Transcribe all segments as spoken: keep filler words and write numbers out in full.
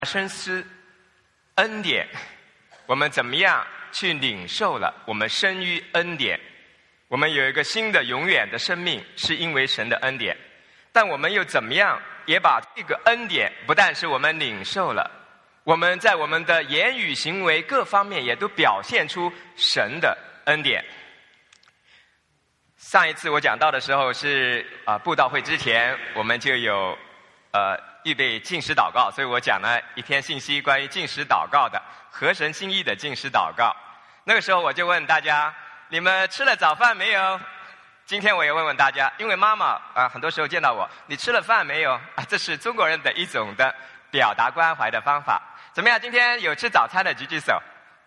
深思恩典，我们怎么样去领受了我们生于恩典？我们有一个新的永远的生命，是因为神的恩典。但我们又怎么样也把这个恩典，不但是我们领受了，我们在我们的言语行为各方面也都表现出神的恩典。上一次我讲到的时候是啊、呃、布道会之前，我们就有呃预备禁食祷告，所以我讲了一篇信息关于禁食祷告的，合神心意的禁食祷告。那个时候我就问大家，你们吃了早饭没有？今天我也问问大家，因为妈妈啊、呃、很多时候见到我，你吃了饭没有？啊，这是中国人的一种的表达关怀的方法。怎么样？今天有吃早餐的举举手。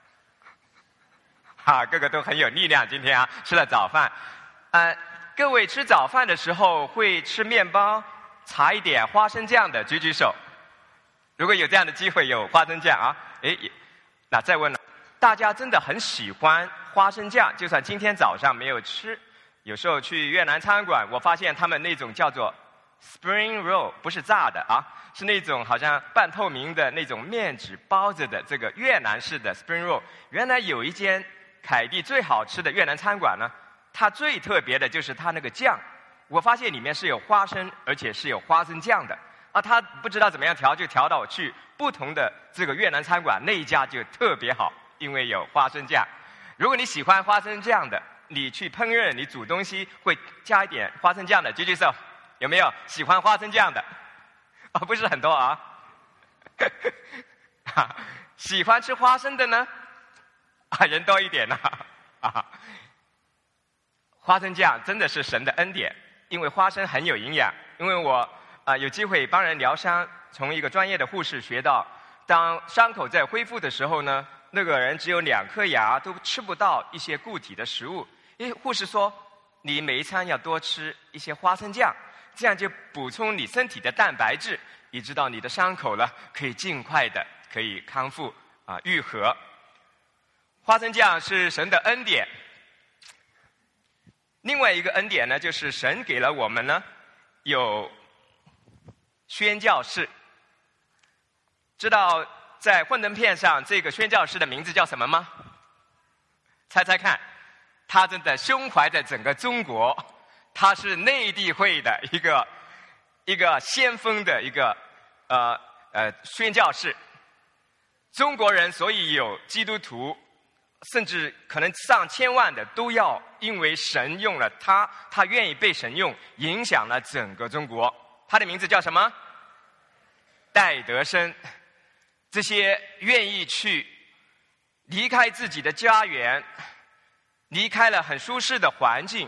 哈，个个都很有力量。今天啊，吃了早饭。呃，各位吃早饭的时候会吃面包，撒一点花生酱的举举手。如果有这样的机会，有花生酱啊，诶，那再问了，大家真的很喜欢花生酱，就算今天早上没有吃，有时候去越南餐馆，我发现他们那种叫做 spring roll， 不是炸的啊，是那种好像半透明的那种面纸包着的这个越南式的 spring roll。原来有一间凯蒂最好吃的越南餐馆呢，它最特别的就是它那个酱，我发现里面是有花生，而且是有花生酱的啊。他不知道怎么样调，就调到我去不同的这个越南餐馆，那一家就特别好，因为有花生酱。如果你喜欢花生酱的，你去烹饪，你煮东西会加一点花生酱的，举举手，有没有喜欢花生酱的？啊、哦，不是很多啊。喜欢吃花生的呢？啊，人多一点呢、啊。啊，花生酱真的是神的恩典，因为花生很有营养。因为我啊、呃、有机会帮人疗伤，从一个专业的护士学到，当伤口在恢复的时候呢，那个人只有两颗牙，都吃不到一些固体的食物。诶，护士说，你每一餐要多吃一些花生酱，这样就补充你身体的蛋白质，以直到你的伤口呢可以尽快的可以康复啊、呃、愈合。花生酱是神的恩典。另外一个恩典呢，就是神给了我们呢有宣教士。知道在幻灯片上这个宣教士的名字叫什么吗？猜猜看。他真的胸怀着整个中国，他是内地会的一个一个先锋的一个呃呃宣教士。中国人所以有基督徒，甚至可能上千万的，都要因为神用了他，他愿意被神用，影响了整个中国。他的名字叫什么？戴德生。这些愿意去离开自己的家园，离开了很舒适的环境，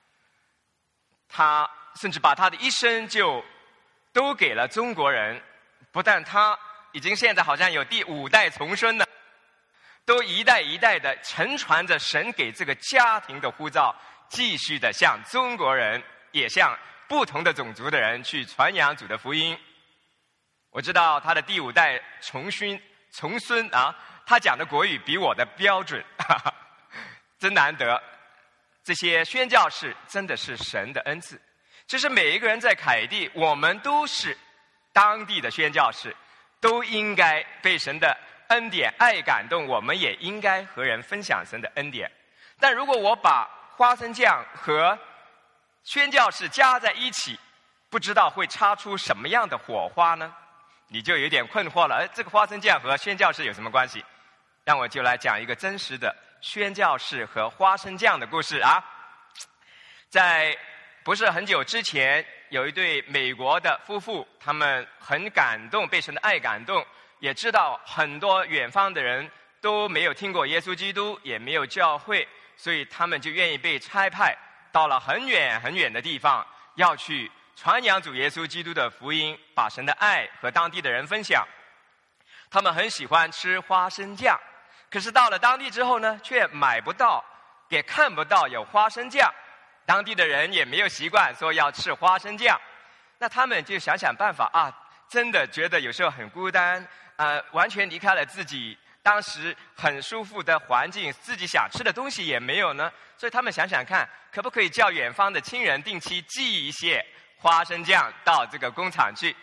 他甚至把他的一生就都给了中国人。不但他已经现在好像有第五代重孙了，都一代一代的承传着神给这个家庭的呼召，继续的向中国人，也向不同的种族的人去传扬主的福音。我知道他的第五代重孙重孙啊，他讲的国语比我的标准，哈哈，真难得。这些宣教士真的是神的恩赐。其实每一个人在凯蒂，我们都是当地的宣教士，都应该被神的恩典爱感动，我们也应该和人分享神的恩典。但如果我把花生酱和宣教士加在一起，不知道会擦出什么样的火花呢？你就有点困惑了，哎，这个花生酱和宣教士有什么关系？让我就来讲一个真实的宣教士和花生酱的故事啊。在不是很久之前，有一对美国的夫妇，他们很感动，被神的爱感动，也知道很多远方的人都没有听过耶稣基督，也没有教会，所以他们就愿意被差派到了很远很远的地方，要去传扬主耶稣基督的福音，把神的爱和当地的人分享。他们很喜欢吃花生酱，可是到了当地之后呢，却买不到，也看不到有花生酱。当地的人也没有习惯说要吃花生酱，那他们就想想办法啊，真的觉得有时候很孤单，呃，完全离开了自己当时很舒服的环境，自己想吃的东西也没有呢。所以他们想想看，可不可以叫远方的亲人定期寄一些花生酱到这个工厂去。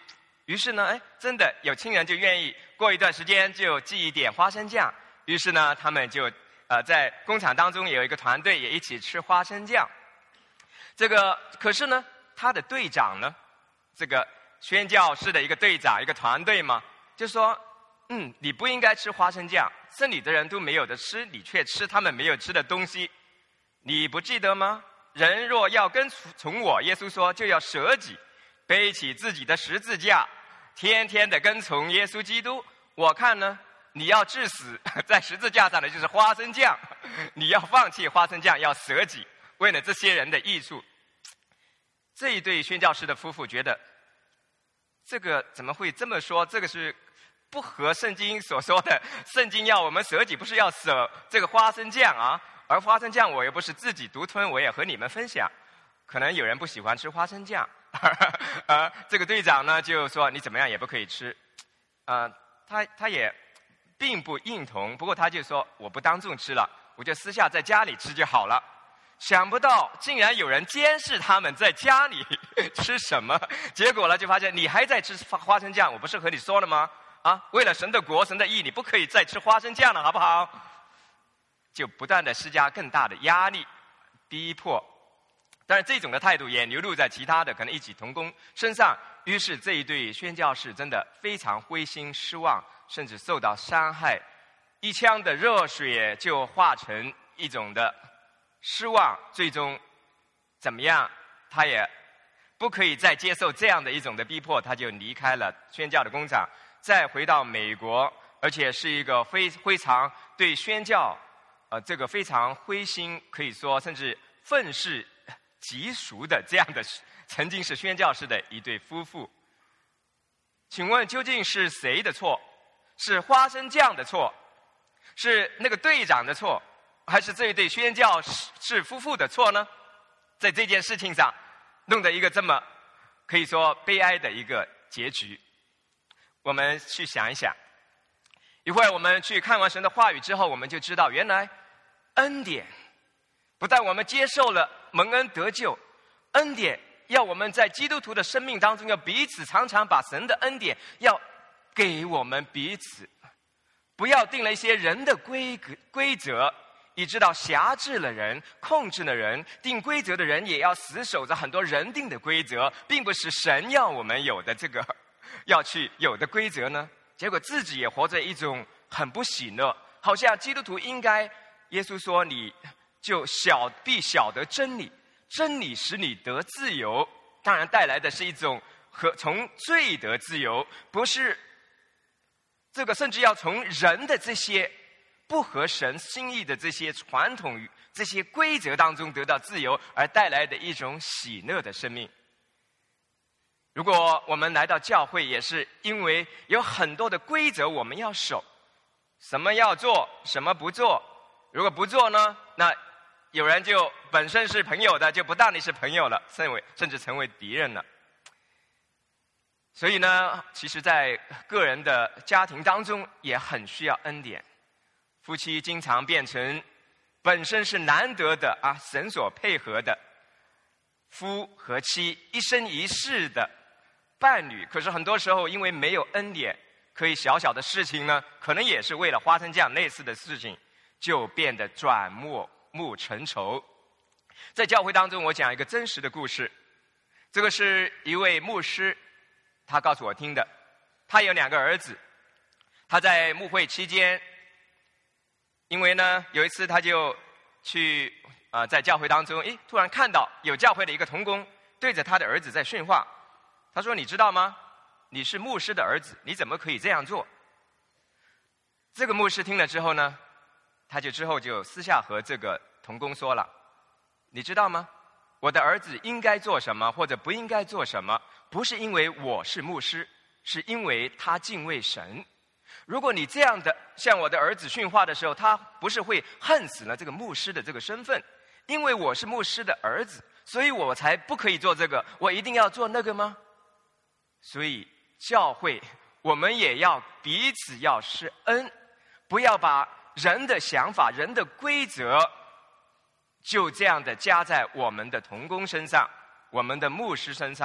于是呢，哎，真的有亲人就愿意过一段时间就寄一点花生酱。于是呢，他们就呃在工厂当中有一个团队也一起吃花生酱。这个可是呢，他的队长呢，这个宣教士的一个队长一个团队嘛，就说，嗯，你不应该吃花生酱，这里的人都没有的吃，你却吃他们没有吃的东西，你不记得吗？人若要跟从我，耶稣说就要舍己，背起自己的十字架，天天的跟从耶稣基督。我看呢，你要致死在十字架上的就是花生酱，你要放弃花生酱，要舍己，为了这些人的益处。这一对宣教士的夫妇觉得，这个怎么会这么说？这个是不合圣经所说的，圣经要我们舍己，不是要舍这个花生酱啊。而花生酱我又不是自己独吞，我也和你们分享。可能有人不喜欢吃花生酱，呃，这个队长呢就说你怎么样也不可以吃，呃，他他也并不认同，不过他就说我不当众吃了，我就私下在家里吃就好了。想不到竟然有人监视他们在家里吃什么，结果呢就发现你还在吃花生酱，我不是和你说了吗？啊，为了神的国神的义，你不可以再吃花生酱了，好不好？就不断的施加更大的压力逼迫。当然这种的态度也流露在其他的可能一起同工身上，于是这一对宣教士真的非常灰心失望，甚至受到伤害，一腔的热血就化成一种的失望，最终怎么样他也不可以再接受这样的一种的逼迫，他就离开了宣教的工厂，再回到美国，而且是一个非非常对宣教呃这个非常灰心，可以说甚至愤世嫉俗的这样的曾经是宣教士的一对夫妇。请问究竟是谁的错？是花生酱的错？是那个队长的错？还是这一对宣教士夫妇的错呢？在这件事情上弄得一个这么可以说悲哀的一个结局。我们去想一想，一会儿我们去看完神的话语之后，我们就知道原来恩典不但我们接受了蒙恩得救，恩典要我们在基督徒的生命当中要彼此常常把神的恩典要给我们彼此，不要定了一些人的规格规则，以致到辖制了人，控制了人。定规则的人也要死守着很多人定的规则，并不是神要我们有的这个要去有的规则呢。结果自己也活着一种很不喜乐，好像基督徒应该，耶稣说你就晓必晓得真理，真理使你得自由。当然带来的是一种和从罪得自由，不是这个甚至要从人的这些不合神心意的这些传统这些规则当中得到自由，而带来的一种喜乐的生命。如果我们来到教会，也是因为有很多的规则我们要守，什么要做，什么不做。如果不做呢，那有人就本身是朋友的就不当你是朋友了，甚至甚至成为敌人了。所以呢，其实在个人的家庭当中也很需要恩典。夫妻经常变成本身是难得的啊，神所配合的夫和妻一生一世的伴侣，可是很多时候因为没有恩典，可以小小的事情呢，可能也是为了花生酱类似的事情，就变得转目目成仇。在教会当中，我讲一个真实的故事，这个是一位牧师他告诉我听的。他有两个儿子，他在牧会期间，因为呢有一次他就去啊、呃、在教会当中，诶，突然看到有教会的一个同工对着他的儿子在训话。他说：“你知道吗？你是牧师的儿子，你怎么可以这样做？”这个牧师听了之后呢，他就之后就私下和这个同工说了：“你知道吗？我的儿子应该做什么或者不应该做什么，不是因为我是牧师，是因为他敬畏神。如果你这样的向我的儿子训话的时候，他不是会恨死了这个牧师的这个身份？因为我是牧师的儿子，所以我才不可以做这个，我一定要做那个吗？”所以教会我们也要彼此要施恩，不要把人的想法人的规则就这样的加在我们的同工身上，我们的牧师身上，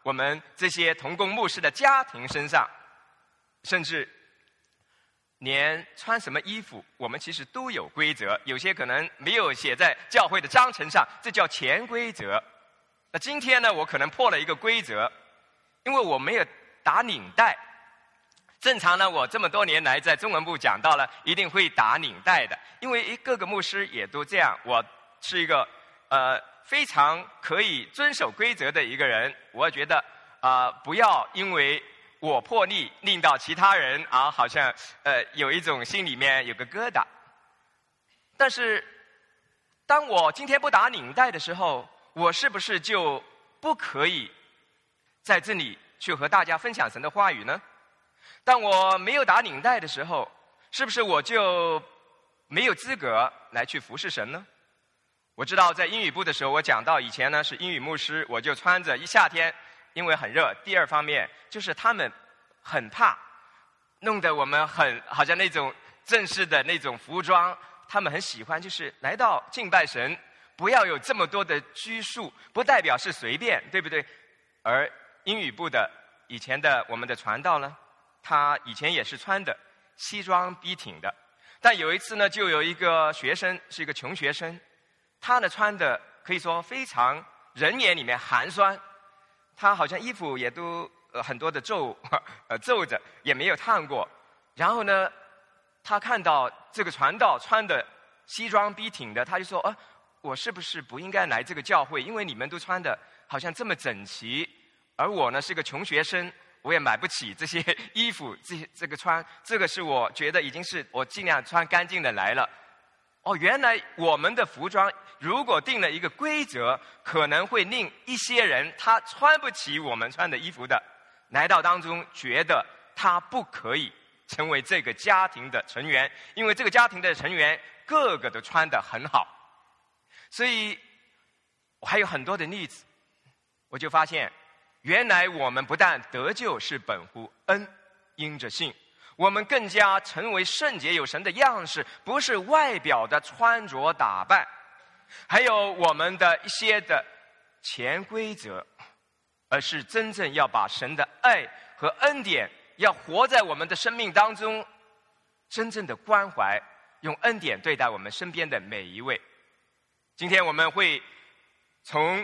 我们这些同工牧师的家庭身上，甚至连穿什么衣服，我们其实都有规则。有些可能没有写在教会的章程上，这叫潜规则。那今天呢，我可能破了一个规则，因为我没有打领带。正常呢，我这么多年来在中文部讲到了，一定会打领带的，因为各个牧师也都这样。我是一个呃非常可以遵守规则的一个人，我觉得啊、呃，不要因为我破例令到其他人啊，好像呃有一种心里面有个疙瘩。但是当我今天不打领带的时候，我是不是就不可以在这里去和大家分享神的话语呢？当我没有打领带的时候，是不是我就没有资格来去服侍神呢？我知道在英语部的时候，我讲到以前呢是英语牧师，我就穿着一夏天因为很热。第二方面就是他们很怕弄得我们很好像那种正式的那种服装，他们很喜欢就是来到敬拜神，不要有这么多的拘束，不代表是随便，对不对？而英语部的以前的我们的传道呢，他以前也是穿的西装笔挺的，但有一次呢，就有一个学生是一个穷学生，他呢穿的可以说非常人眼里面寒酸，他好像衣服也都呃很多的皱呃皱着，也没有烫过。然后呢，他看到这个传道穿的西装笔挺的，他就说：“啊，我是不是不应该来这个教会？因为你们都穿的好像这么整齐，而我呢是个穷学生。”我也买不起这些衣服，这这个穿，这个是我觉得已经是我尽量穿干净的来了。哦，原来我们的服装如果定了一个规则，可能会令一些人他穿不起我们穿的衣服的，来到当中觉得他不可以成为这个家庭的成员，因为这个家庭的成员个个都穿得很好。所以我还有很多的例子，我就发现原来我们不但得救是本乎恩，因着信，我们更加成为圣洁有神的样式，不是外表的穿着打扮，还有我们的一些的潜规则，而是真正要把神的爱和恩典要活在我们的生命当中，真正的关怀，用恩典对待我们身边的每一位。今天我们会从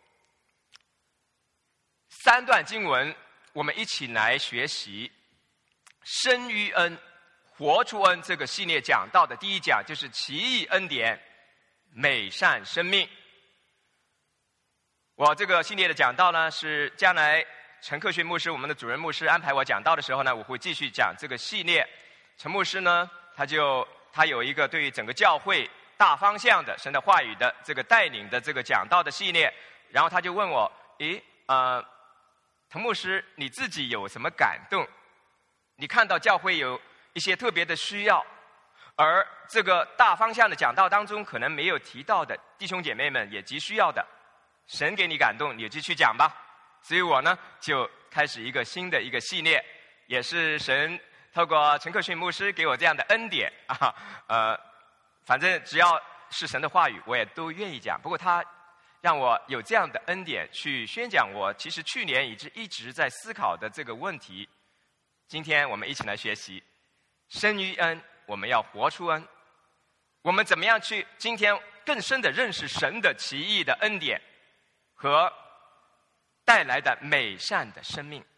三段经文，我们一起来学习生于恩，活出恩这个系列讲到的第一讲就是奇异恩典，美善生命。我这个系列的讲道呢，是将来陈克勋牧师，我们的主任牧师安排我讲道的时候呢，我会继续讲这个系列。陈牧师呢，他就他有一个对于整个教会大方向的神的话语的这个带领的这个讲道的系列，然后他就问我：诶，呃。滕牧师，你自己有什么感动？你看到教会有一些特别的需要，而这个大方向的讲道当中可能没有提到的弟兄姐妹们也极需要的，神给你感动，你就去讲吧。所以我呢就开始一个新的一个系列，也是神透过陈克逊牧师给我这样的恩典啊，呃，反正只要是神的话语，我也都愿意讲。不过他让我有这样的恩典去宣讲我其实去年一直一直在思考的这个问题。今天我们一起来学习生于恩，我们要活出恩。我们怎么样去今天更深的认识神的奇异的恩典和带来的美善的生命？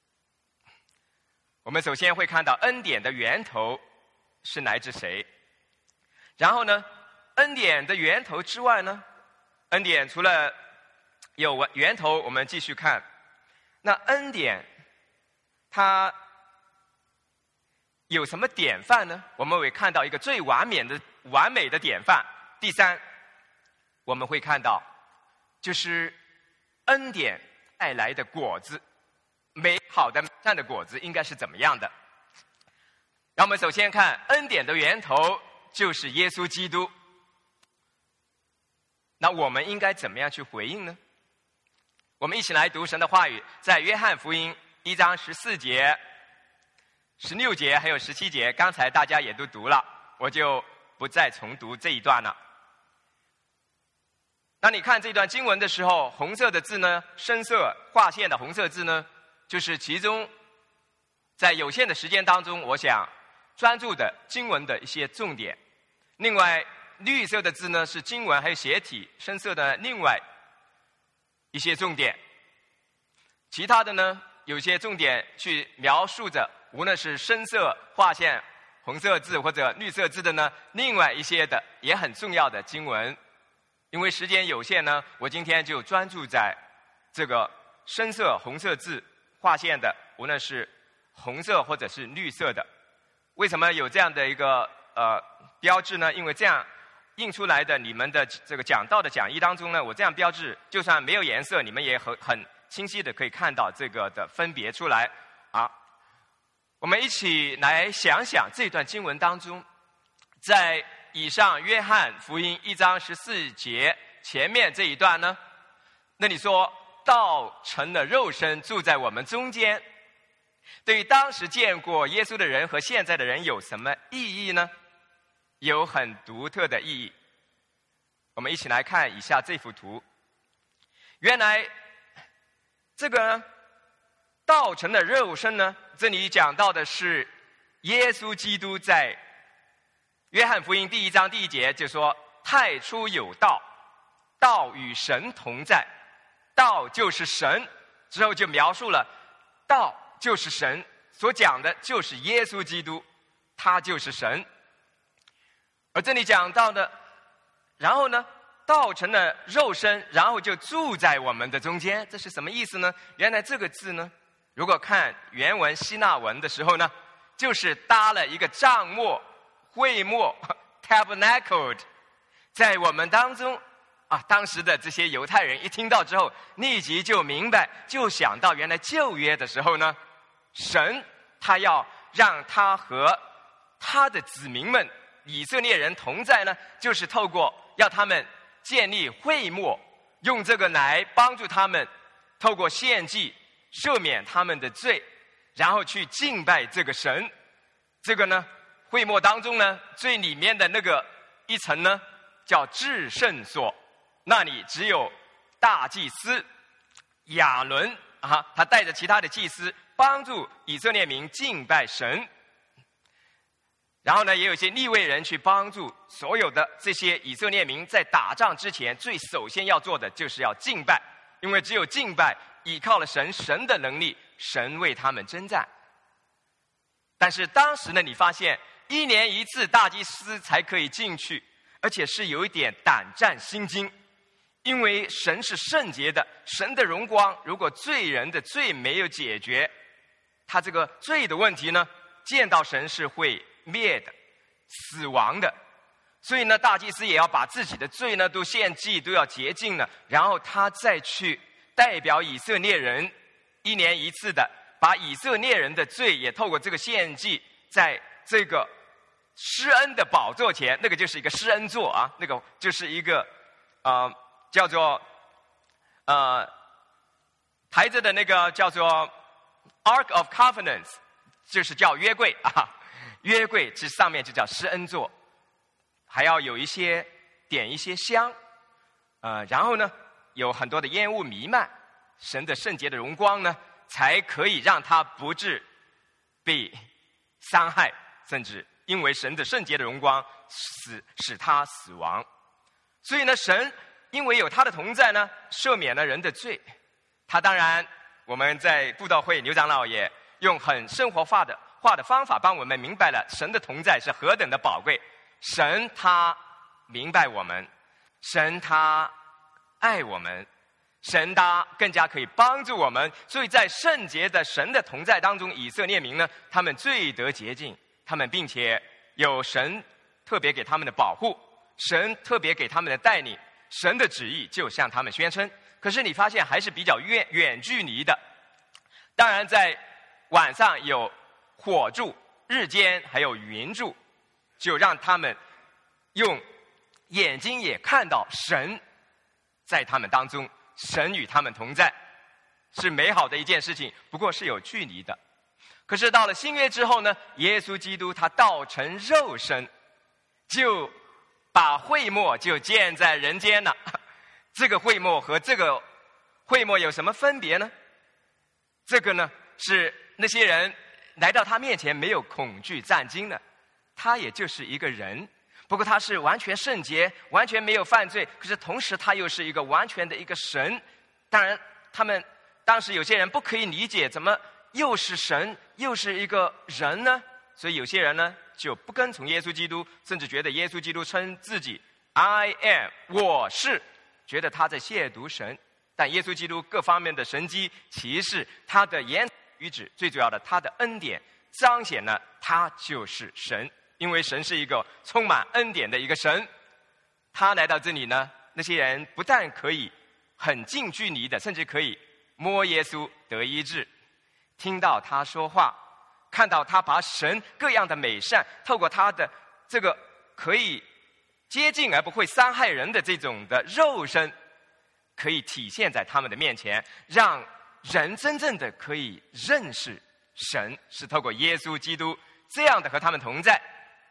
我们首先会看到恩典的源头是来自谁，然后呢，恩典的源头之外呢，恩典除了有源头，我们继续看，那恩典它有什么典范呢？我们会看到一个最完美的完美的典范。第三，我们会看到就是恩典带来的果子，美好的美善的果子应该是怎么样的。让我们首先看恩典的源头就是耶稣基督。那我们应该怎么样去回应呢？我们一起来读神的话语，在约翰福音一章十四节、十六节还有十七节，刚才大家也都读了，我就不再重读这一段了。 当你看这段经文的时候，红色的字呢，深色划线的红色字呢，就是其中在有限的时间当中，我想专注的经文的一些重点。另外，绿色的字呢是经文还有写体，深色的另外一些重点。其他的呢，有些重点去描述着，无论是深色划线红色字或者绿色字的呢，另外一些的也很重要的经文。因为时间有限呢，我今天就专注在这个深色红色字划线的，无论是红色或者是绿色的。为什么有这样的一个呃标志呢？因为这样印出来的你们的这个讲道的讲义当中呢，我这样标志，就算没有颜色，你们也很很清晰的可以看到这个的分别出来啊。我们一起来想想这段经文当中，在以上约翰福音一章十四节前面这一段呢，那你说道成了肉身住在我们中间，对于当时见过耶稣的人和现在的人有什么意义呢？有很独特的意义。我们一起来看以下这幅图。原来这个呢，道成的肉身呢，这里讲到的是耶稣基督。在约翰福音第一章第一节就说，太初有道，道与神同在，道就是神。之后就描述了道就是神，所讲的就是耶稣基督，他就是神。而这里讲到的，然后呢，道成了肉身，然后就住在我们的中间，这是什么意思呢？原来这个字呢，如果看原文希腊文的时候呢，就是搭了一个帐幕、会幕 tabernacled 在我们当中啊。当时的这些犹太人一听到之后，立即就明白，就想到原来旧约的时候呢，神他要让他和他的子民们以色列人同在呢，就是透过要他们建立会幕，用这个来帮助他们透过献祭赦免他们的罪，然后去敬拜这个神。这个呢，会幕当中呢，最里面的那个一层呢，叫至圣所，那里只有大祭司亚伦啊，他带着其他的祭司帮助以色列民敬拜神。然后呢，也有一些利未人去帮助所有的这些以色列民，在打仗之前，最首先要做的就是要敬拜，因为只有敬拜，依靠了神，神的能力，神为他们征战。但是当时呢，你发现一年一次大祭司才可以进去，而且是有一点胆战心惊，因为神是圣洁的，神的荣光，如果罪人的罪没有解决，他这个罪的问题呢，见到神是会灭的，死亡的。所以呢，大祭司也要把自己的罪呢都献祭，都要洁净了，然后他再去代表以色列人一年一次的把以色列人的罪也透过这个献祭，在这个施恩的宝座前，那个就是一个施恩座啊，那个就是一个呃叫做呃抬着的那个叫做 Ark of Covenants， 就是叫约柜啊。约柜这上面就叫施恩座，还要有一些点一些香，呃，然后呢有很多的烟雾弥漫，神的圣洁的荣光呢，才可以让他不致被伤害，甚至因为神的圣洁的荣光使使他死亡。所以呢，神因为有他的同在呢，赦免了人的罪。他当然，我们在布道会牛长老也用很生活化的化的方法帮我们明白了神的同在是何等的宝贵。神他明白我们，神他爱我们，神他更加可以帮助我们。所以在圣洁的神的同在当中，以色列民呢，他们最得洁净，他们并且有神特别给他们的保护，神特别给他们的带领，神的旨意就向他们宣称。可是你发现还是比较远远距离的。当然在晚上有火柱，日间还有云柱，就让他们用眼睛也看到神在他们当中，神与他们同在，是美好的一件事情，不过是有距离的。可是到了新约之后呢，耶稣基督他道成肉身，就把会幕就建在人间了。 这个会幕和这个会幕有什么分别呢？这个呢，是那些人来到他面前没有恐惧战惊的，他也就是一个人，不过他是完全圣洁，完全没有犯罪，可是同时他又是一个完全的一个神。当然他们当时有些人不可以理解，怎么又是神又是一个人呢？所以有些人呢就不跟从耶稣基督，甚至觉得耶稣基督称自己 I am 我是，觉得他在亵渎神。但耶稣基督各方面的神迹奇事，他的言语指，最主要的他的恩典彰显了他就是神，因为神是一个充满恩典的一个神。他来到这里呢，那些人不但可以很近距离的，甚至可以摸耶稣得医治，听到他说话，看到他把神各样的美善透过他的这个可以接近而不会伤害人的这种的肉身，可以体现在他们的面前，让人真正的可以认识神是透过耶稣基督这样的和他们同在。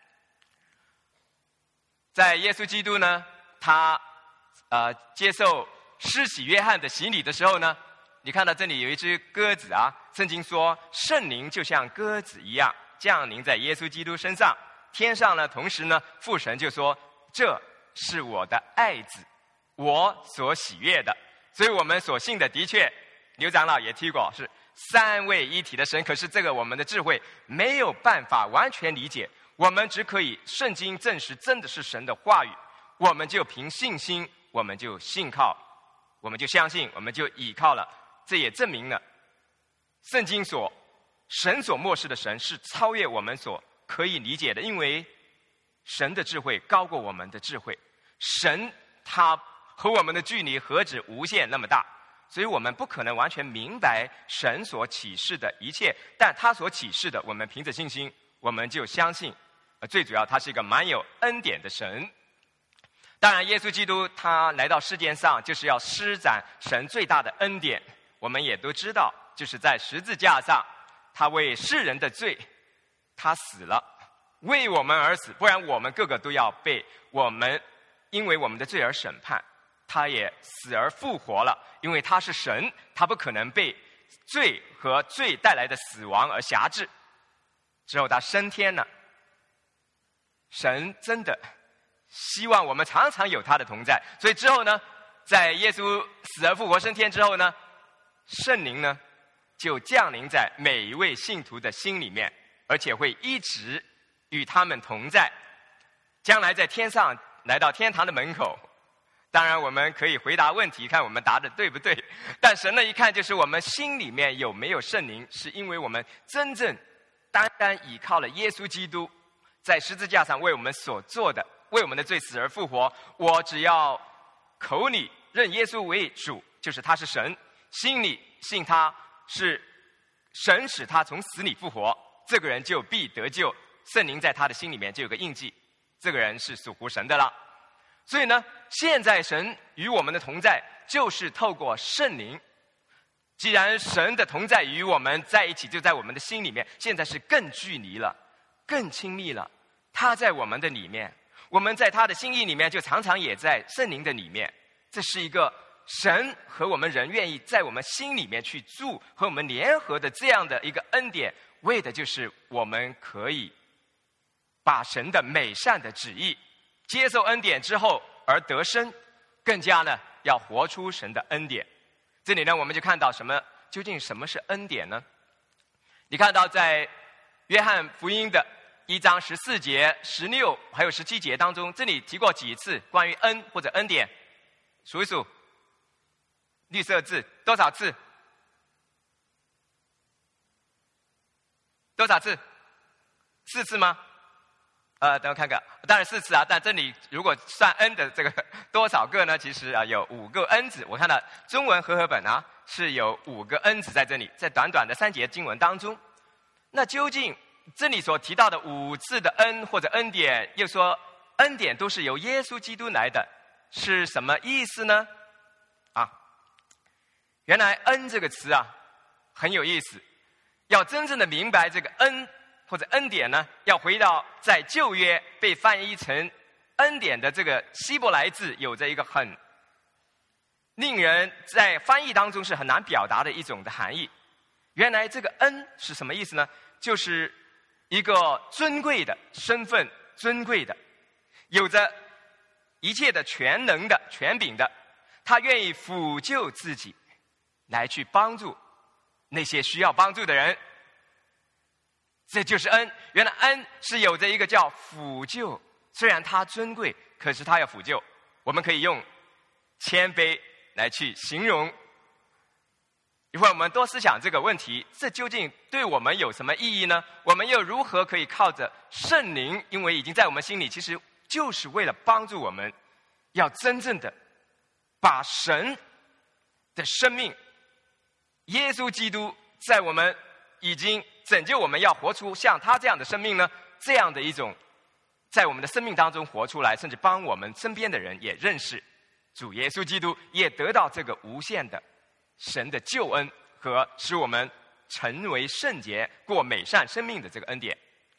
在耶稣基督呢，他呃接受施洗约翰的洗礼的时候呢，你看到这里有一只鸽子啊，圣经说圣灵就像鸽子一样降临在耶稣基督身上。天上呢，同时呢，父神就说这是我的爱子，我所喜悦的。所以我们所信的的确，刘长老也提过，是三位一体的神，可是这个我们的智慧没有办法完全理解，我们只可以圣经证实真的是神的话语，我们就凭信心，我们就信靠，我们就相信，我们就倚靠了。这也证明了圣经所神所漠视的神是超越我们所可以理解的，因为神的智慧高过我们的智慧，神他和我们的距离何止无限那么大，所以我们不可能完全明白神所启示的一切，但他所启示的，我们凭着信心，我们就相信。最主要他是一个蛮有恩典的神。当然耶稣基督他来到世界上就是要施展神最大的恩典，我们也都知道，就是在十字架上他为世人的罪他死了，为我们而死，不然我们个个都要被我们因为我们的罪而审判。他也死而复活了，因为他是神，他不可能被罪和罪带来的死亡而辖制。之后他升天了，神真的希望我们常常有他的同在，所以之后呢，在耶稣死而复活升天之后呢，圣灵呢就降临在每一位信徒的心里面，而且会一直与他们同在。将来在天上来到天堂的门口，当然我们可以回答问题，看我们答的对不对，但神呢一看就是我们心里面有没有圣灵，是因为我们真正单单倚靠了耶稣基督在十字架上为我们所做的，为我们的罪死而复活。我只要口里认耶稣为主，就是他是神，心里信他是神使他从死里复活，这个人就必得救，圣灵在他的心里面就有个印记，这个人是属乎神的了。所以呢，现在神与我们的同在就是透过圣灵。既然神的同在与我们在一起，就在我们的心里面，现在是更距离了，更亲密了。他在我们的里面，我们在他的心意里面，就常常也在圣灵的里面。这是一个神和我们人愿意在我们心里面去住，和我们联合的这样的一个恩典，为的就是我们可以把神的美善的旨意接受恩典之后而得生，更加呢要活出神的恩典。这里呢我们就看到什么，究竟什么是恩典呢？你看到在约翰福音的一章十四节、十六还有十七节当中，这里提过几次关于恩或者恩典，数一数，绿色字多少次？多少次？四次吗？呃，等我看看，当然四次啊，但这里如果算 n 的这个多少个呢？其实啊有五个 n 字。我看到中文和合本啊是有五个 n 字在这里，在短短的三节经文当中。那究竟这里所提到的五次的恩或者恩典，又说恩典都是由耶稣基督来的，是什么意思呢？啊，原来恩这个词啊很有意思，要真正的明白这个恩或者恩典呢，要回到在旧约被翻译成恩典的这个希伯来字，有着一个很令人在翻译当中是很难表达的一种的含义。原来这个恩是什么意思呢？就是一个尊贵的身份，尊贵的，有着一切的全能的权柄的，他愿意辅救自己，来去帮助那些需要帮助的人。这就是恩。原来恩是有着一个叫辅救，虽然他尊贵，可是他要辅救。我们可以用谦卑来去形容。一会儿我们多思想这个问题，这究竟对我们有什么意义呢？我们又如何可以靠着圣灵，因为已经在我们心里，其实就是为了帮助我们，要真正的把神的生命，耶稣基督在我们已经拯救我们，要活出像他这样的生命呢？这样的一种在我们的生命当中活出来，甚至帮我们身边的人也认识主耶稣基督，也得到这个无限的神的救恩和使我们成为圣洁、过美善生命的这个恩典。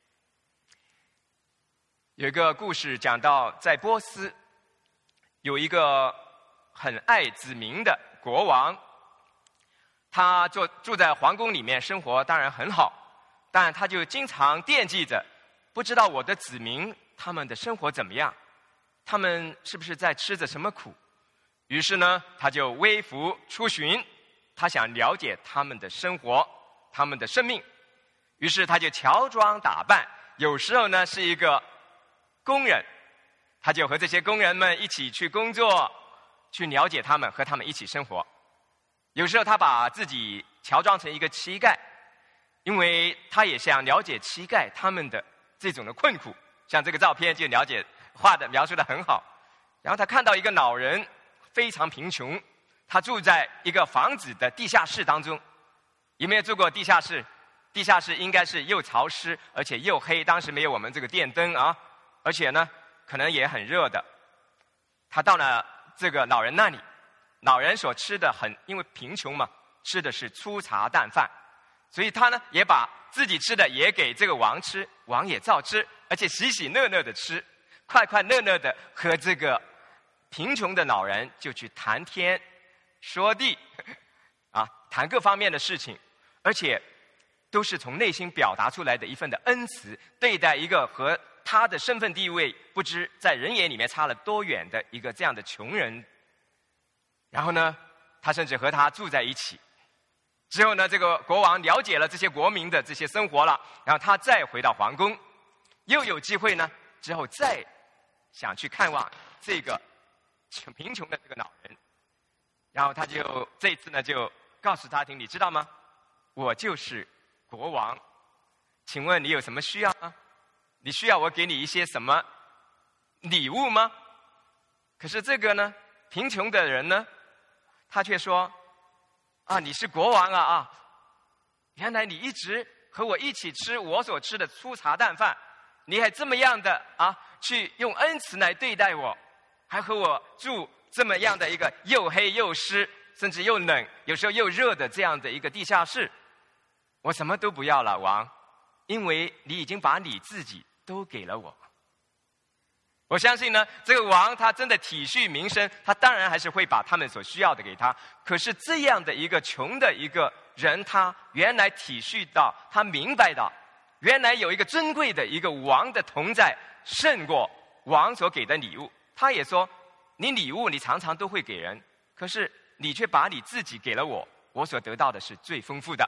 有一个故事讲到，在波斯有一个很爱子民的国王，他住住在皇宫里面生活，当然很好，但他就经常惦记着，不知道我的子民他们的生活怎么样，他们是不是在吃着什么苦。于是呢，他就微服出巡，他想了解他们的生活，他们的生命。于是他就乔装打扮，有时候呢是一个工人，他就和这些工人们一起去工作，去了解他们，和他们一起生活。有时候他把自己乔装成一个乞丐，因为他也想了解乞丐他们的这种的困苦。像这个照片就了解画的描述的很好。然后他看到一个老人非常贫穷，他住在一个房子的地下室当中。有没有住过地下室？地下室应该是又潮湿而且又黑，当时没有我们这个电灯啊，而且呢可能也很热的。他到了这个老人那里，老人所吃的很，因为贫穷嘛，吃的是粗茶淡饭，所以他呢也把自己吃的也给这个王吃，王也照吃，而且喜喜乐乐的吃，快快乐乐的和这个贫穷的老人就去谈天说地啊，谈各方面的事情，而且都是从内心表达出来的一份的恩慈，对待一个和他的身份地位不知在人眼里面差了多远的一个这样的穷人。然后呢，他甚至和他住在一起。之后呢，这个国王了解了这些国民的这些生活了，然后他再回到皇宫，又有机会呢，之后再想去看望这个贫穷的这个老人。然后他就这一次呢，就告诉他听，你知道吗？我就是国王，请问你有什么需要吗？你需要我给你一些什么礼物吗？可是这个呢，贫穷的人呢，他却说，啊，你是国王啊啊！原来你一直和我一起吃我所吃的粗茶淡饭，你还这么样的啊，去用恩慈来对待我，还和我住这么样的一个又黑又湿，甚至又冷，有时候又热的这样的一个地下室。我什么都不要了，王，因为你已经把你自己都给了我。我相信呢，这个王他真的体恤民生，他当然还是会把他们所需要的给他。可是这样的一个穷的一个人，他原来体恤到，他明白到，原来有一个尊贵的一个王的同在，胜过王所给的礼物。他也说，你礼物你常常都会给人，可是你却把你自己给了我，我所得到的是最丰富的。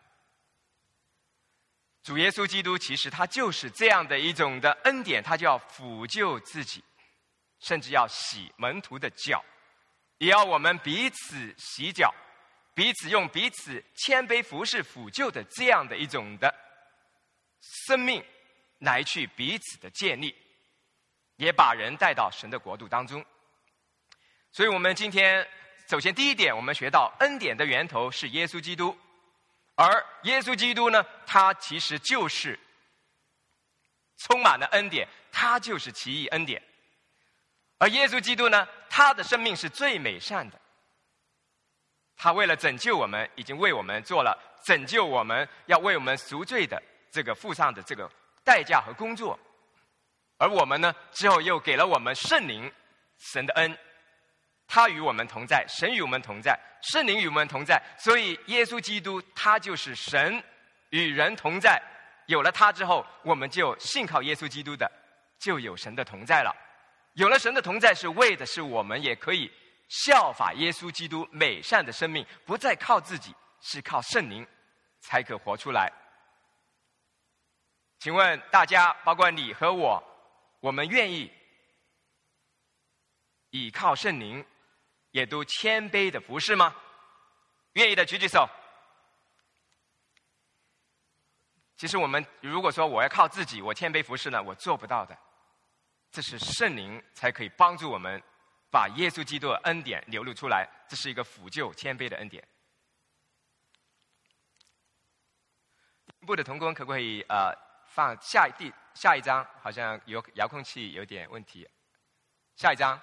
主耶稣基督其实他就是这样的一种的恩典，他就要辅救自己，甚至要洗门徒的脚，也要我们彼此洗脚，彼此用彼此谦卑服侍辅救的这样的一种的生命来去彼此的建立，也把人带到神的国度当中。所以我们今天首先第一点，我们学到恩典的源头是耶稣基督，而耶稣基督呢，他其实就是充满了恩典，他就是奇异恩典。而耶稣基督呢，他的生命是最美善的，他为了拯救我们，已经为我们做了拯救我们，要为我们赎罪的这个付上的这个代价和工作。而我们呢，之后又给了我们圣灵，神的恩， 他与我们同在，神与我们同在，圣灵与我们同在，所以耶稣基督他就是神与人同在。有了他之后，我们就信靠耶稣基督的，就有神的同在了。有了神的同在，是为的是我们也可以效法耶稣基督美善的生命，不再靠自己，是靠圣灵才可活出来。请问大家，包括你和我，我们愿意倚靠圣灵，也都谦卑的服侍吗？愿意的举举手。其实我们如果说我要靠自己，我谦卑服侍呢，我做不到的。这是圣灵才可以帮助我们把耶稣基督的恩典流露出来，这是一个辅救谦卑的恩典。部的同工可不可以呃放下一第下一张？好像有遥控器有点问题。下一张。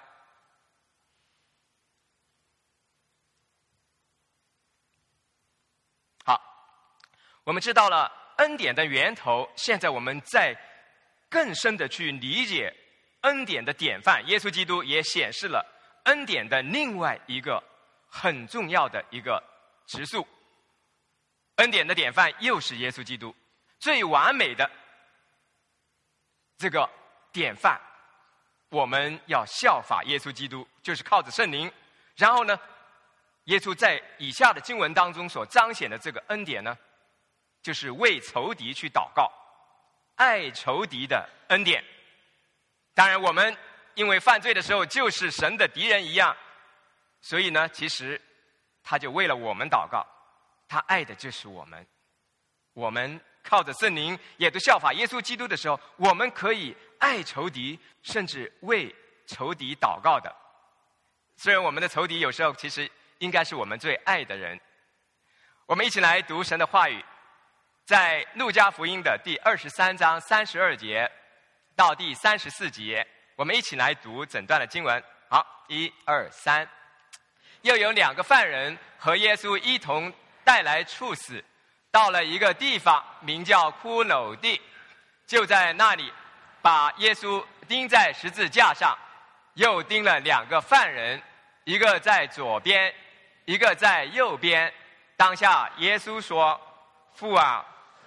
好，我们知道了恩典的源头，现在我们在更深的去理解恩典的典范。耶稣基督也显示了恩典的另外一个很重要的一个质素。恩典的典范又是耶稣基督，最完美的这个典范，我们要效法耶稣基督，就是靠着圣灵。然后呢，耶稣在以下的经文当中所彰显的这个恩典呢，就是为仇敌去祷告，爱仇敌的恩典。当然我们因为犯罪的时候就是神的敌人一样，所以呢其实他就为了我们祷告，他爱的就是我们。我们靠着圣灵也都效法耶稣基督的时候，我们可以爱仇敌，甚至为仇敌祷告的。虽然我们的仇敌有时候其实应该是我们最爱的人。我们一起来读神的话语，在路加福音的第二十三章三十二节到第三十四节，我们一起来读整段的经文。好，一二三。又有两个犯人和耶稣一同带来处死，到了一个地方名叫骷髅地，就在那里把耶稣钉在十字架上，又钉了两个犯人，一个在左边，一个在右边。当下耶稣说：父啊，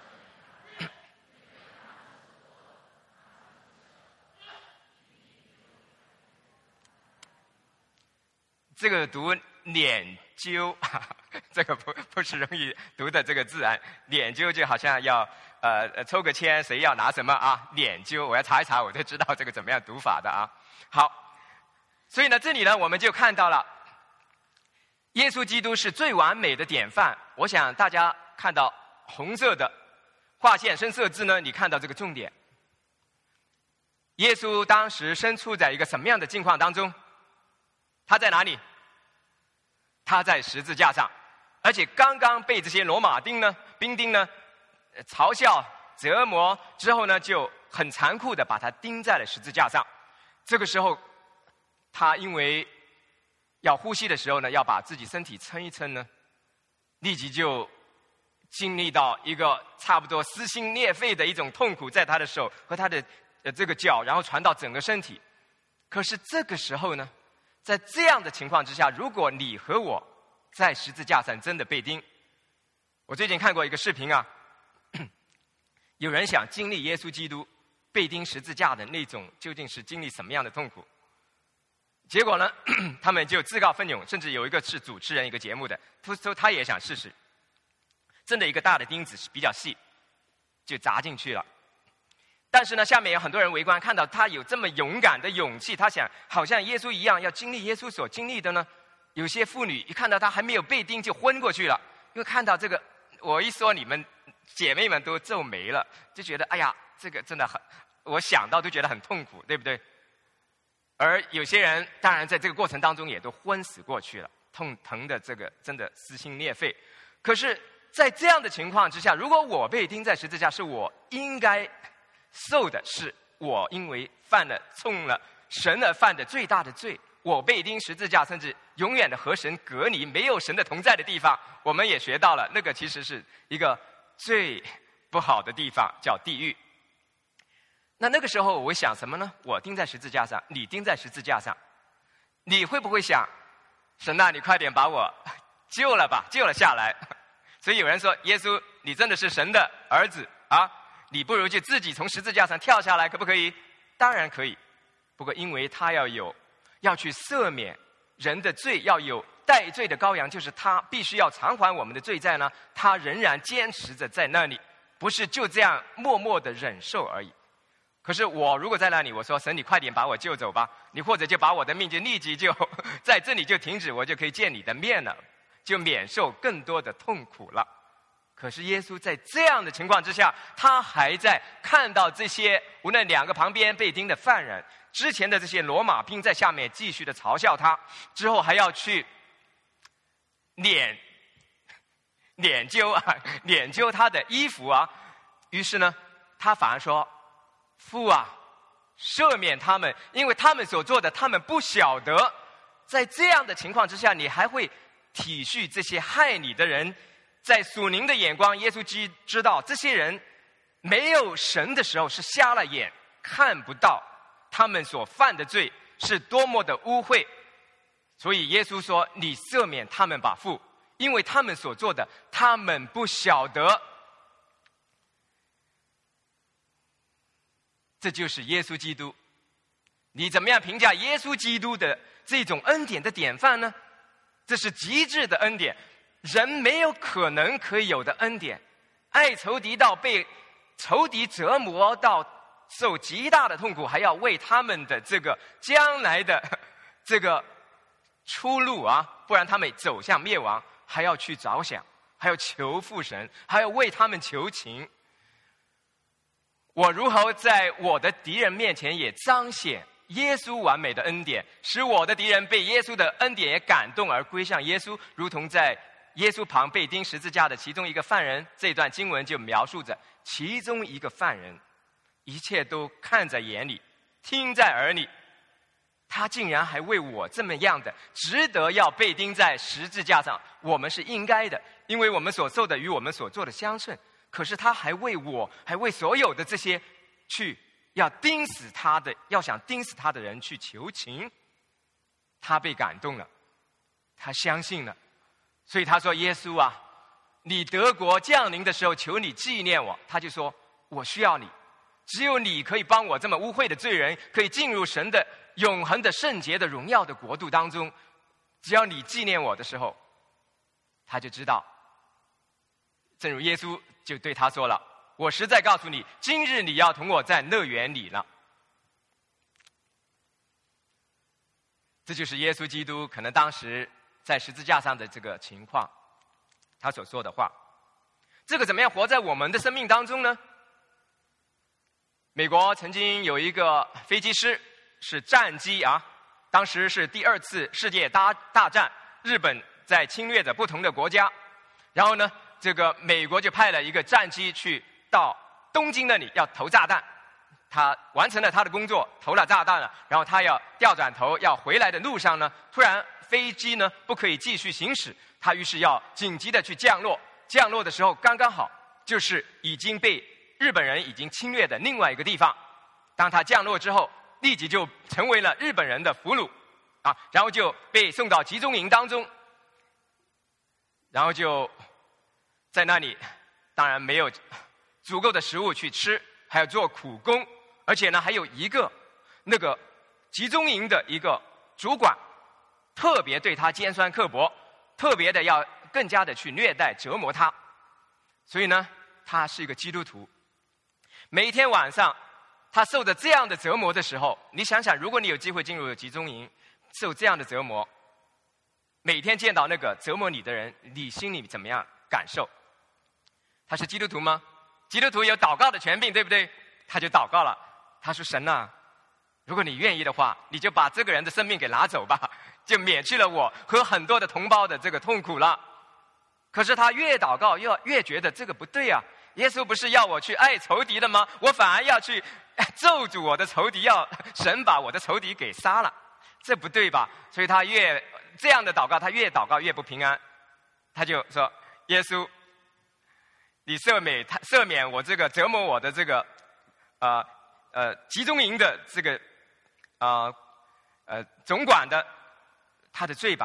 这个读捻揪，这个不不是容易读的这个字啊。捻揪就好像要呃抽个签，谁要拿什么啊？捻揪，我要查一查，我就知道这个怎么样读法的啊。好，所以呢，这里呢我们就看到了耶稣基督是最完美的典范。我想大家看到红色的划线深色字呢，你看到这个重点。耶稣当时身处在一个什么样的境况当中？他在哪里？他在十字架上，而且刚刚被这些罗马兵呢、兵丁呢嘲笑、折磨之后呢，就很残酷的把他钉在了十字架上。这个时候，他因为要呼吸的时候呢，要把自己身体撑一撑呢，立即就经历到一个差不多撕心裂肺的一种痛苦，在他的手和他的呃这个脚，然后传到整个身体。可是这个时候呢，在这样的情况之下，如果你和我在十字架上真的被钉，我最近看过一个视频啊，有人想经历耶稣基督被钉十字架的那种究竟是经历什么样的痛苦，结果呢他们就自告奋勇，甚至有一个是主持人一个节目的，他说他也想试试，真的一个大的钉子比较细，就砸进去了。但是呢，下面有很多人围观，看到他有这么勇敢的勇气，他想好像耶稣一样要经历耶稣所经历的呢。有些妇女一看到他还没有被钉就昏过去了，因为看到这个，我一说你们姐妹们都皱眉了，就觉得哎呀，这个真的很，我想到都觉得很痛苦，对不对？而有些人当然在这个过程当中也都昏死过去了，痛疼的这个真的撕心裂肺。可是在这样的情况之下，如果我被钉在十字架，是我应该受的，是我因为犯了冲了神而犯的最大的罪，我被钉十字架，甚至永远的和神隔离，没有神的同在的地方。我们也学到了，那个其实是一个最不好的地方，叫地狱。那那个时候我会想什么呢？我钉在十字架上，你钉在十字架上，你会不会想神啊，你快点把我救了吧，救了下来。所以有人说，耶稣，你真的是神的儿子啊，你不如就自己从十字架上跳下来，可不可以？当然可以。不过因为他要有要去赦免人的罪，要有代罪的羔羊，就是他必须要偿还我们的罪债呢，他仍然坚持着在那里，不是就这样默默的忍受而已。可是我如果在那里，我说神，你快点把我救走吧，你或者就把我的命就立即就在这里就停止，我就可以见你的面了，就免受更多的痛苦了。可是耶稣在这样的情况之下，他还在看到这些无论两个旁边被钉的犯人，之前的这些罗马兵在下面继续的嘲笑他，之后还要去撵撵揪啊，撵揪他的衣服啊。于是呢，他反而说：“父啊，赦免他们，因为他们所做的，他们不晓得。”在这样的情况之下，你还会体恤这些害你的人？在属灵的眼光，耶稣基督知道这些人没有神的时候是瞎了眼，看不到他们所犯的罪是多么的污秽。所以耶稣说：“你赦免他们吧，父，因为他们所做的，他们不晓得。”这就是耶稣基督。你怎么样评价耶稣基督的这种恩典的典范呢？这是极致的恩典，人没有可能可以有的恩典。爱仇敌到被仇敌折磨到受极大的痛苦，还要为他们的这个将来的这个出路啊，不然他们走向灭亡，还要去着想，还要求父神，还要为他们求情。我如何在我的敌人面前也彰显耶稣完美的恩典，使我的敌人被耶稣的恩典也感动而归向耶稣，如同在耶稣旁被钉十字架的其中一个犯人。这段经文就描述着其中一个犯人，一切都看在眼里，听在耳里，他竟然还为我这么样的值得要被钉在十字架上。我们是应该的，因为我们所受的与我们所做的相称。可是他还为我，还为所有的这些去要钉死他的，要想钉死他的人去求情。他被感动了，他相信了，所以他说：“耶稣啊，你得国降临的时候，求你纪念我。”他就说：“我需要你，只有你可以帮我这么污秽的罪人，可以进入神的永恒的圣洁的荣耀的国度当中。只要你纪念我的时候，他就知道。”正如耶稣就对他说了：“我实在告诉你，今日你要同我在乐园里了。”这就是耶稣基督可能当时在十字架上的这个情况，他所说的话。这个怎么样活在我们的生命当中呢？美国曾经有一个飞机师是战机啊，当时是第二次世界大大战，日本在侵略着不同的国家，然后呢，这个美国就派了一个战机去到东京那里要投炸弹。他完成了他的工作，投了炸弹了，然后他要调转头要回来的路上呢，突然飞机呢不可以继续行驶，他于是要紧急的去降落。降落的时候刚刚好就是已经被日本人已经侵略的另外一个地方。当他降落之后，立即就成为了日本人的俘虏啊，然后就被送到集中营当中，然后就在那里当然没有足够的食物去吃，还要做苦工，而且呢还有一个那个集中营的一个主管特别对他尖酸刻薄，特别的要更加的去虐待折磨他。所以呢他是一个基督徒，每一天晚上他受着这样的折磨的时候，你想想，如果你有机会进入集中营受这样的折磨，每天见到那个折磨你的人，你心里怎么样感受？他是基督徒吗？基督徒有祷告的权柄，对不对？他就祷告了，他说：“神啊，如果你愿意的话，你就把这个人的生命给拿走吧，就免去了我和很多的同胞的这个痛苦了。”可是他越祷告越越觉得这个不对啊，耶稣不是要我去爱仇敌的吗？我反而要去咒诅我的仇敌，要神把我的仇敌给杀了，这不对吧？所以他越这样的祷告，他越祷告越不平安。他就说：“耶稣，你赦免他赦免我这个折磨我的这个呃呃集中营的这个呃呃总管的他的罪吧，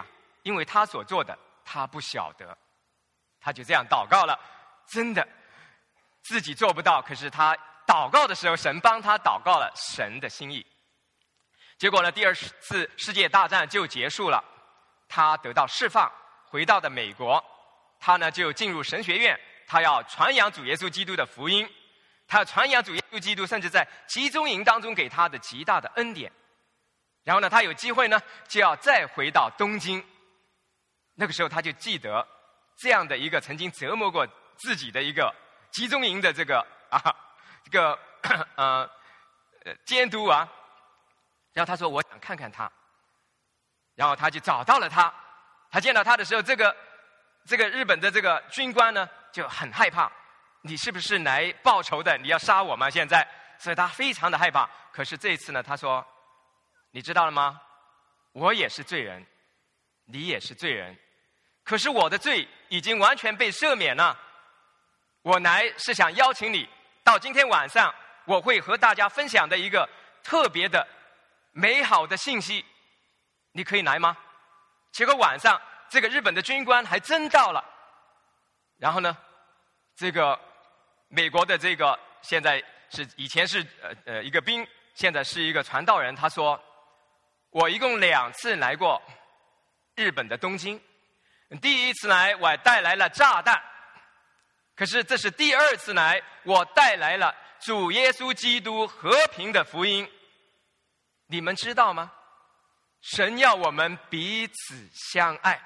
因为他所做的他不晓得。他就这样祷告了，真的自己做不到，可是他祷告的时候，神帮他祷告了神的心意。结果呢，第二次世界大战就结束了，他得到释放，回到了美国。他呢就进入神学院，他要传扬主耶稣基督的福音，他要传扬主耶稣基督，甚至在集中营当中给他的极大的恩典。然后呢，他有机会呢就要再回到东京。那个时候他就记得这样的一个曾经折磨过自己的一个集中营的这个啊这个呃监督啊，然后他说我想看看他，然后他就找到了他。他见到他的时候，这个这个日本的这个军官呢就很害怕，你是不是来报仇的？你要杀我吗？现在，所以他非常的害怕。可是这一次呢，他说，你知道了吗？我也是罪人，你也是罪人，可是我的罪已经完全被赦免了。我来是想邀请你到今天晚上，我会和大家分享的一个特别的美好的信息，你可以来吗？结果晚上这个日本的军官还真到了，然后呢，这个美国的这个现在是以前是呃呃一个兵，现在是一个传道人，他说，我一共两次来过日本的东京，第一次来我带来了炸弹，可是这是第二次来，我带来了主耶稣基督和平的福音。你们知道吗？神要我们彼此相爱。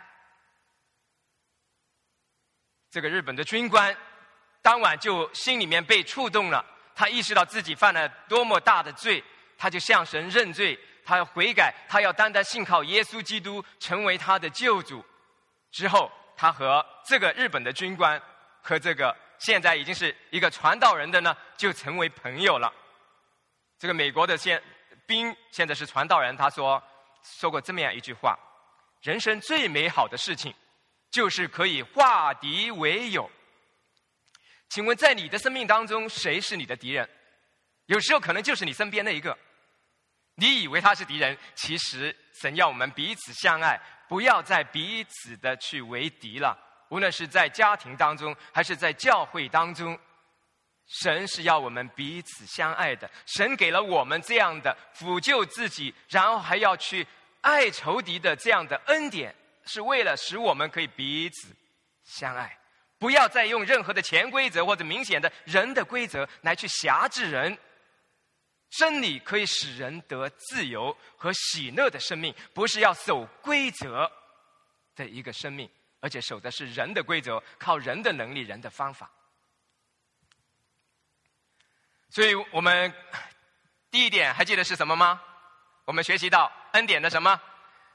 这个日本的军官当晚就心里面被触动了，他意识到自己犯了多么大的罪，他就向神认罪，他要悔改，他要单单信靠耶稣基督成为他的救主。之后他和这个日本的军官和这个现在已经是一个传道人的呢就成为朋友了。这个美国的现兵现在是传道人，他说说过这么样一句话，人生最美好的事情就是可以化敌为友。请问在你的生命当中，谁是你的敌人？有时候可能就是你身边那一个，你以为他是敌人，其实神要我们彼此相爱，不要再彼此的去为敌了。无论是在家庭当中还是在教会当中，神是要我们彼此相爱的。神给了我们这样的抚救自己，然后还要去爱仇敌的这样的恩典，是为了使我们可以彼此相爱。不要再用任何的潜规则或者明显的人的规则来去辖制人。真理可以使人得自由和喜乐的生命，不是要守规则的一个生命，而且守的是人的规则，靠人的能力，人的方法。所以我们第一点还记得是什么吗？我们学习到恩典的什么？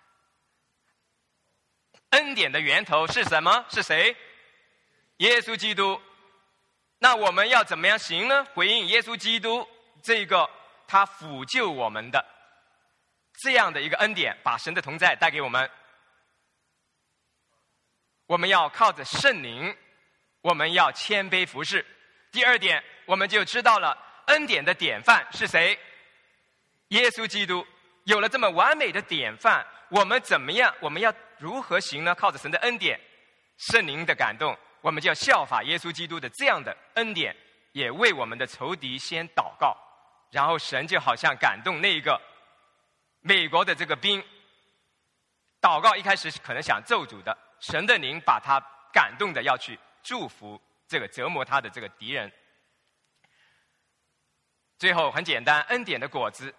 恩典的源头是什么？是谁？耶稣基督。那我们要怎么样行呢？回应耶稣基督这个他抚救我们的这样的一个恩典，把神的同在带给我们。我们要靠着圣灵，我们要谦卑服侍。第二点，我们就知道了恩典的典范是谁？耶稣基督。有了这么完美的典范，我们怎么样？我们要如何行呢？靠着神的恩典，圣灵的感动，我们就要效法耶稣基督的这样的恩典，也为我们的仇敌先祷告。然后神就好像感动那个美国的这个兵，祷告一开始可能想咒诅的，神的灵把他感动的要去祝福这个折磨他的这个敌人。最后很简单，恩典的果子，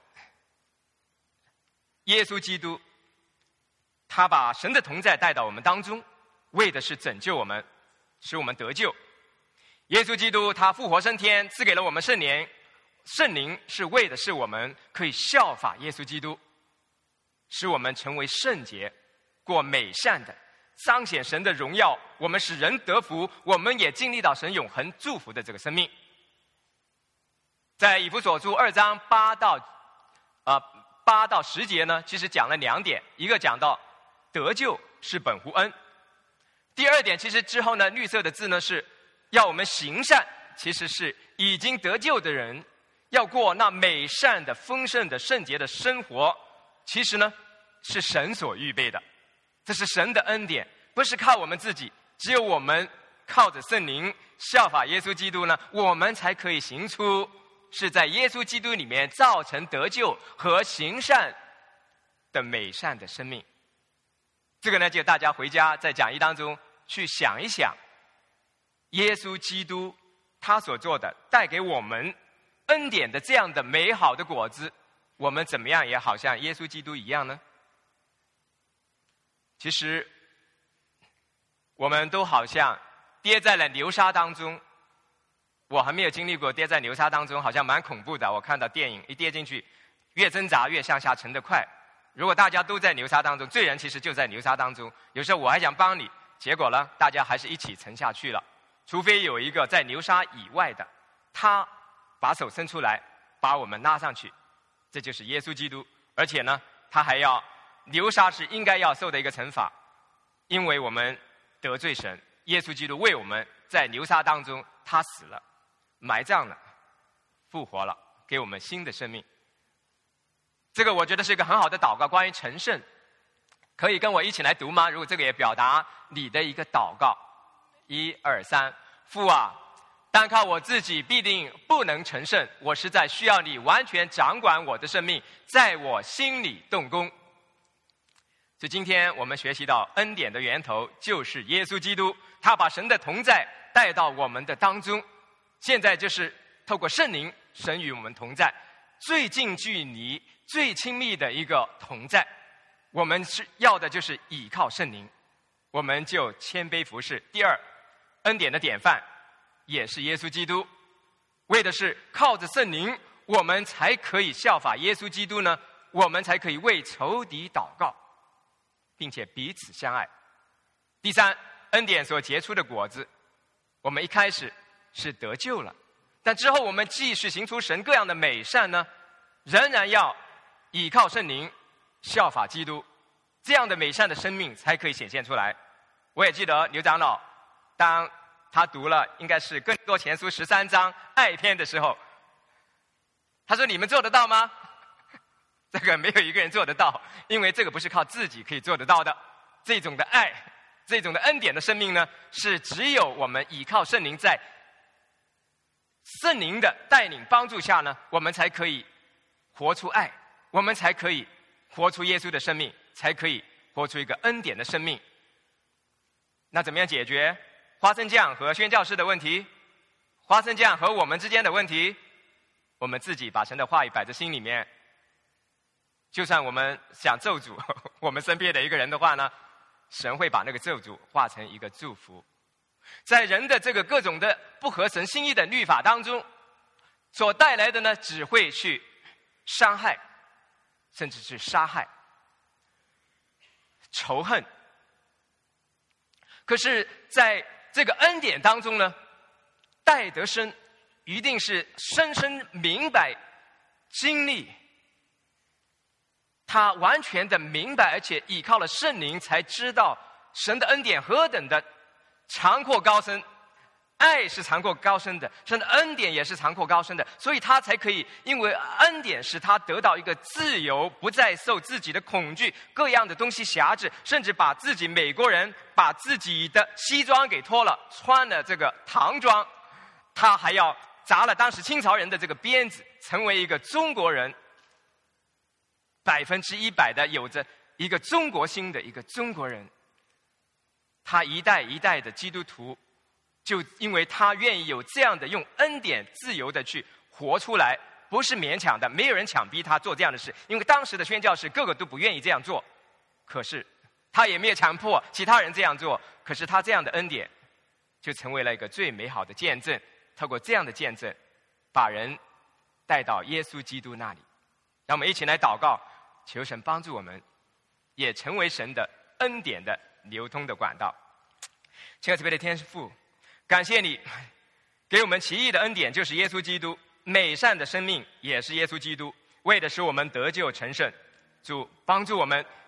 耶稣基督他把神的同在带到我们当中，为的是拯救我们，使我们得救。耶稣基督他复活升天，赐给了我们圣灵，圣灵是为的是我们可以效法耶稣基督，使我们成为圣洁，过美善的，彰显神的荣耀。我们使人得福，我们也经历到神永恒祝福的这个生命。在以弗所书二章八到呃八到十节呢，其实讲了两点，一个讲到得救是本乎恩，第二点其实之后呢，绿色的字呢是要我们行善，其实是已经得救的人要过那美善的丰盛的圣洁的生活，其实呢是神所预备的。 这是神的恩典，不是靠我们自己。只有我们靠着圣灵效法耶稣基督呢，我们才可以行出是在耶稣基督里面造成得救和行善的美善的生命。这个呢，就大家回家在讲义当中去想一想，耶稣基督他所做的带给我们恩典的这样的美好的果子，我们怎么样也好像耶稣基督一样呢？其实我们都好像跌在了流沙当中。我还没有经历过跌在流沙当中，好像蛮恐怖的。我看到电影一跌进去，越挣扎越向下沉得快。如果大家都在流沙当中，罪人其实就在流沙当中。有时候我还想帮你，结果呢，大家还是一起沉下去了。除非有一个在流沙以外的，他把手伸出来，把我们拉上去，这就是耶稣基督。而且呢，他还要流沙是应该要受的一个惩罚，因为我们得罪神，耶稣基督为我们在流沙当中，他死了，埋葬了，复活了，给我们新的生命。这个我觉得是一个很好的祷告，关于成圣，可以跟我一起来读吗？如果这个也表达你的一个祷告，一二三，父啊，单靠我自己必定不能成圣，我实在需要你完全掌管我的生命，在我心里动工。所以今天我们学习到恩典的源头就是耶稣基督，他把神的同在带到我们的当中。现在就是透过圣灵，神与我们同在，最近距离最亲密的一个同在。我们是要的就是倚靠圣灵，我们就谦卑服侍。第二，恩典的典范也是耶稣基督，为的是靠着圣灵，我们才可以效法耶稣基督呢，我们才可以为仇敌祷告，并且彼此相爱。第三，恩典所结出的果子，我们一开始是得救了，但之后我们继续行出神各样的美善呢，仍然要倚靠圣灵，效法基督，这样的美善的生命才可以显现出来。我也记得刘长老当他读了应该是哥林多前书十三章爱篇的时候，他说你们做得到吗？这个没有一个人做得到，因为这个不是靠自己可以做得到的。这种的爱，这种的恩典的生命呢，是只有我们倚靠圣灵，在圣灵的带领帮助下呢，我们才可以活出爱，我们才可以活出耶稣的生命，才可以活出一个恩典的生命。那怎么样解决花生酱和宣教士的问题，花生酱和我们之间的问题？我们自己把神的话语摆在心里面，就算我们想咒诅我们身边的一个人的话呢，神会把那个咒诅化成一个祝福。在人的这个各种的不合神心意的律法当中，所带来的呢，只会去伤害，甚至是杀害、仇恨。可是在这个恩典当中呢，戴德生一定是深深明白经历，他完全的明白，而且依靠了圣灵，才知道神的恩典何等的长阔高深，爱是长阔高深的，神的恩典也是长阔高深的，所以他才可以因为恩典使他得到一个自由，不再受自己的恐惧各样的东西辖制，甚至把自己美国人把自己的西装给脱了，穿了这个唐装，他还要砸了当时清朝人的这个鞭子，成为一个中国人，百分之一百的有着一个中国心的一个中国人。他一代一代的基督徒，就因为他愿意有这样的用恩典自由的去活出来，不是勉强的，没有人强逼他做这样的事，因为当时的宣教士个个都不愿意这样做，可是他也没有强迫其他人这样做，可是他这样的恩典就成为了一个最美好的见证，透过这样的见证把人带到耶稣基督那里。让我们一起来祷告，求神帮助我们也成为神的恩典的流通的管道。亲爱的慈悲的天父，感谢你给我们奇异的恩典，就是耶稣基督，美善的生命也是耶稣基督，为的是我们得救成圣。主帮助我们